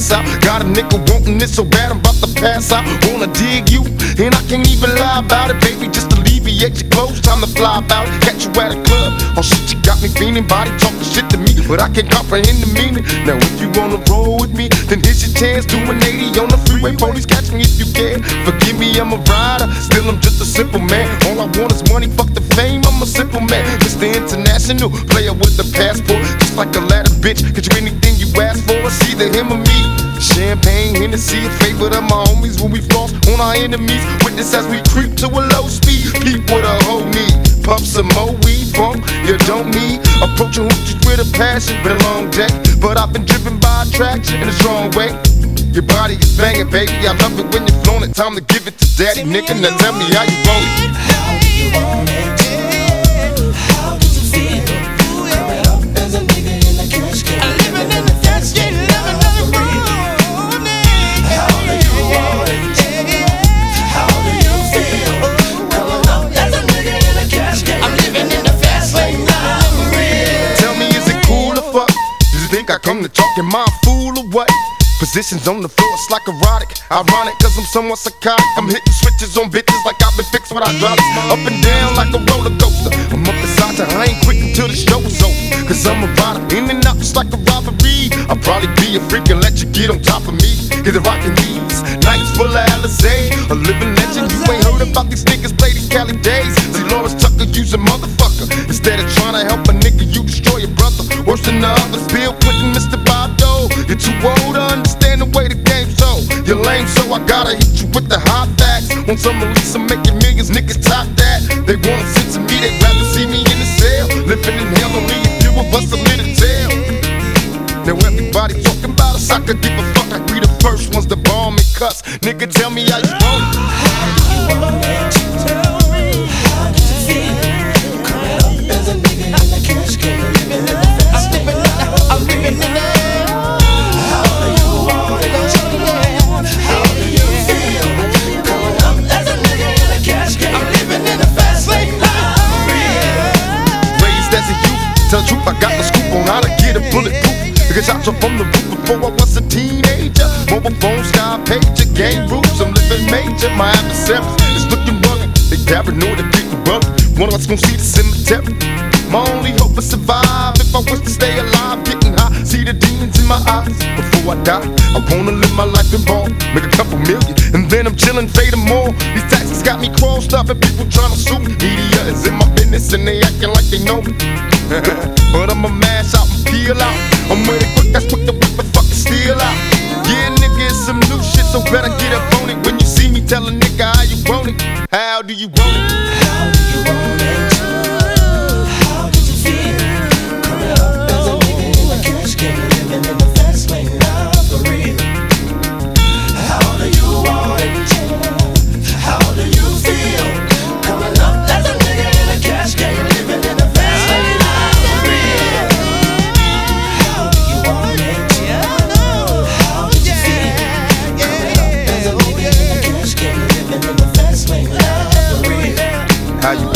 ass out. Got a nigga wanting it so bad I'm about to pass out. Wanna dig you, and I can't even lie about it, baby. Just alleviate your clothes, time to fly about it. Catch you at a club, oh shit, you got me feeling. Body talking shit to me, but I can't comprehend the meaning. Now if you wanna roll with me, then here's your chance. Do an 80 on the freeway, police catch me if you can. Forgive me, I'm a rider, still I'm just a simple man. All I want is money, fuck the fame, I'm a simple man. Mr. International, player with a passport. Just like a ladder, bitch, get you anything you ask for. It's either him or me. Champagne, Hennessy, a favorite of my homies when we floss on our enemies. Witness as we creep to a low speed. Peep what a hoe need. Puff some more weed, bump, you don't need. Approaching hoochies with a passion, been a long day, but I've been driven by attraction in a strong way. Your body is banging, baby, I love it when you're flown it. Time to give it to daddy, nigga, now tell me how you want it. How do you want it? How does it feel? Coming up as a nigga in the cash game. Living in the cash game, living in the room. How do you want it? How do you feel? Coming up as a nigga in the cash game. I'm living in the fast lane now, for real. Tell me, is it cool or fuck? Does you think I come to talk? Am I a fool or what? Positions on the floor, it's like erotic. Ironic, cause I'm somewhat psychotic. I'm hitting switches on bitches like I've been fixed with hydraulics. Up and down like a roller coaster. I'm up beside you, I ain't quit until the show is over. Cause I'm a rider, in and out just like a robbery. I'll probably be a freak and let you get on top of me. Get the rockin' these nights full of Alizé. A living legend, you ain't heard about these niggas play these Cali days. See Lawrence Tucker, use a motherfucker. Instead of trying to help a nigga, you destroy your brother. Worse than the others, Bill Clinton, Mr. Bob Dole. You're too old to understand the way the game's so. You're lame, so I gotta hit you with the hot facts. Want some release, I'm making millions, niggas top that. They wanna sit to me, they'd rather see me in the cell. Living in hell, only a few of us are lit to tell. Now everybody talking about us, I could give a fuck. I be the first ones to bomb and cuss. Nigga, tell me how you want it. How do you want it? Tell me, how does it feel? Coming up as a nigga in the cash game. Living in the fast lane now, I'm living in the. How do you want it? How do you feel? Coming up as a nigga in the cash game. I'm living in the fast lane now, for real. Raised as a youth, tell the truth, I got the scoop on how to get a bulletproof. Niggas shot from the roof before I was a teenager. Mobile phone, sky pager, game rules, I'm living major. My adversaries is looking rugged. They paranoid and people rugged. One of us gon' see the cemetery. My only hope is survive. If I was to stay alive, getting high, see the demons in my eyes. Before I die, I wanna live my life in ball, make a couple million, and then I'm chillin', fade them all. These taxes got me crossed up and people tryna sue me. Media is in my business and they acting like they know me. But I'ma mash out and peel out. I'm with it quick, that's quick to whip and fucking steal out. Yeah, nigga, it's some new shit, so better get up on it. When you see me, tell a nigga how you want it. How do you want it? How do you want it? How does it feel? Coming up as a nigga in the cash game. Living in the fast lane now, for real. How do you want it? How do you feel? Coming up as a nigga in the cash game. Living in the fast lane now, for real. How do you want it? How does it feel? Coming up as a nigga in the cash game. Living in the fast lane now, for real. How you